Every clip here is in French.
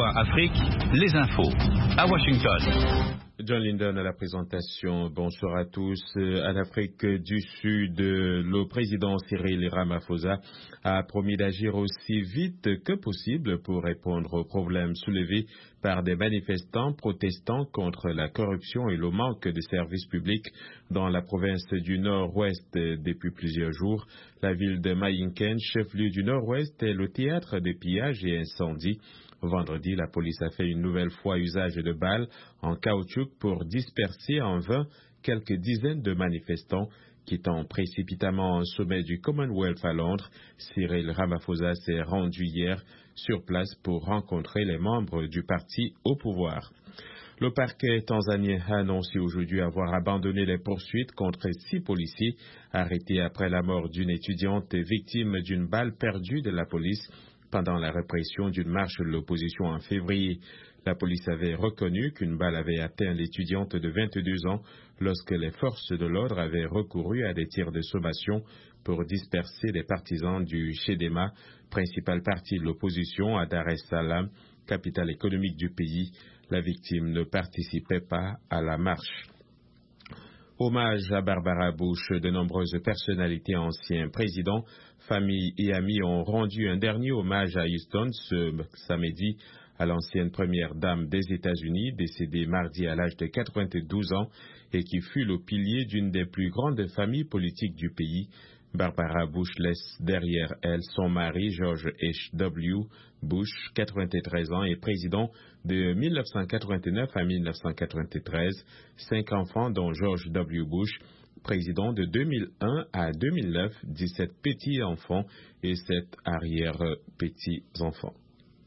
VOA Afrique, les infos à Washington. John Linden à la présentation. Bonsoir à tous. En Afrique du Sud, le président Cyril Ramaphosa a promis d'agir aussi vite que possible pour répondre aux problèmes soulevés par des manifestants protestant contre la corruption et le manque de services publics dans la province du Nord-Ouest depuis plusieurs jours. La ville de Mainken, chef-lieu du Nord-Ouest, est le théâtre de pillages et incendies. Vendredi, la police a fait une nouvelle fois usage de balles en caoutchouc pour disperser en vain quelques dizaines de manifestants. Quittant précipitamment un sommet du Commonwealth à Londres, Cyril Ramaphosa s'est rendu hier sur place pour rencontrer les membres du parti au pouvoir. Le parquet tanzanien a annoncé aujourd'hui avoir abandonné les poursuites contre 6 policiers arrêtés après la mort d'une étudiante victime d'une balle perdue de la police pendant la répression d'une marche de l'opposition en février. La police avait reconnu qu'une balle avait atteint l'étudiante de 22 ans lorsque les forces de l'ordre avaient recouru à des tirs de sommation pour disperser les partisans du Chadema, principal parti de l'opposition à Dar es Salaam, capitale économique du pays. La victime ne participait pas à la marche. Hommage à Barbara Bush. De nombreuses personnalités, anciens présidents, familles et amis ont rendu un dernier hommage à Houston ce samedi à l'ancienne première dame des États-Unis, décédée mardi à l'âge de 92 ans et qui fut le pilier d'une des plus grandes familles politiques du pays. Barbara Bush laisse derrière elle son mari George H.W. Bush, 93 ans et président de 1989 à 1993, 5 enfants dont George W. Bush, président de 2001 à 2009, 17 petits-enfants et 7 arrière-petits-enfants.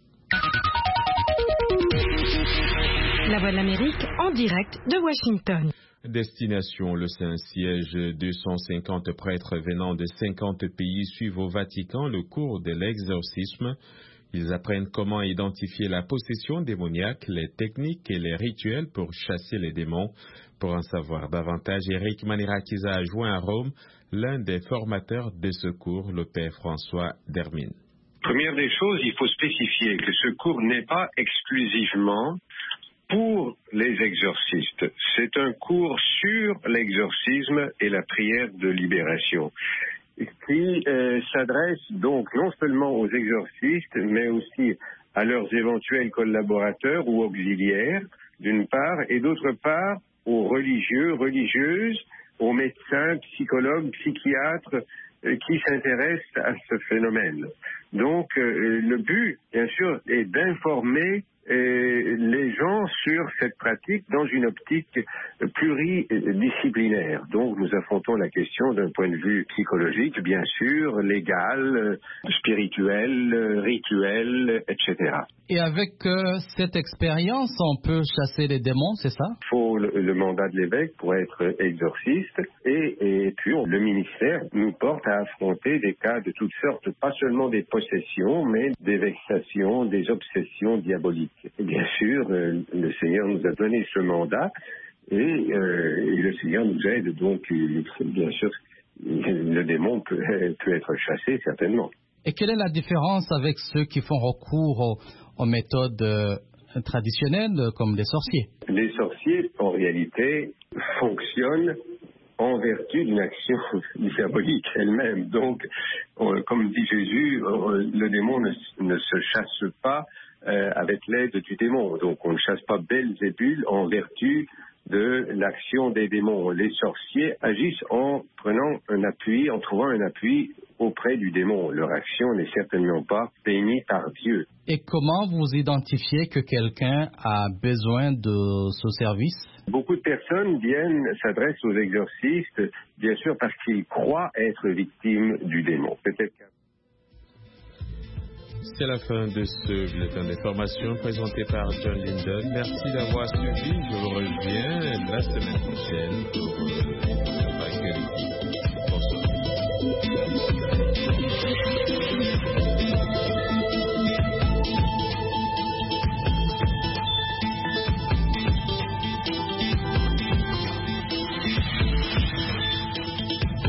La Voix de l'Amérique en direct de Washington. Destination le Saint-Siège. 250 prêtres venant de 50 pays suivent au Vatican le cours de l'exorcisme. Ils apprennent comment identifier la possession démoniaque, les techniques et les rituels pour chasser les démons. Pour en savoir davantage, Eric Manirakiza a joint à Rome l'un des formateurs de ce cours, le père François Dermine. Première des choses, il faut spécifier que ce cours n'est pas exclusivement pour les exorcistes. C'est un cours sur l'exorcisme et la prière de libération qui s'adresse donc non seulement aux exorcistes, mais aussi à leurs éventuels collaborateurs ou auxiliaires, d'une part, et d'autre part, aux religieux, religieuses, aux médecins, psychologues, psychiatres qui s'intéressent à ce phénomène. Donc, le but, bien sûr, est d'informer les gens sur cette pratique dans une optique pluridisciplinaire. Donc nous affrontons la question d'un point de vue psychologique, bien sûr, légal, spirituel, rituel, etc. Et avec cette expérience, on peut chasser les démons, c'est ça? Il faut le mandat de l'évêque pour être exorciste et puis le ministère nous porte à affronter des cas de toutes sortes, pas seulement des possessions, mais des vexations, des obsessions diaboliques. Et bien sûr, le Seigneur nous a donné ce mandat et le Seigneur nous aide. Donc, bien sûr, le démon peut être chassé, certainement. Et quelle est la différence avec ceux qui font recours aux méthodes traditionnelles, comme les sorciers? Les sorciers, en réalité, fonctionnent en vertu d'une action diabolique elle-même. Donc, comme dit Jésus, le démon ne se chasse pas avec l'aide du démon. Donc, on ne chasse pas Belzébul en vertu de l'action des démons. Les sorciers agissent en trouvant un appui auprès du démon. Leur action n'est certainement pas bénie par Dieu. Et comment vous identifiez que quelqu'un a besoin de ce service? Beaucoup de personnes s'adressent aux exorcistes, bien sûr, parce qu'ils croient être victimes du démon. Peut-être. C'est la fin de ce bulletin d'information présenté par John Linden. Merci d'avoir suivi. Je vous reviens la semaine prochaine pour l'actualité.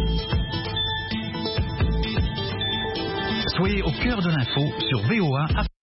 Soyez au cœur de l'info sur VOA.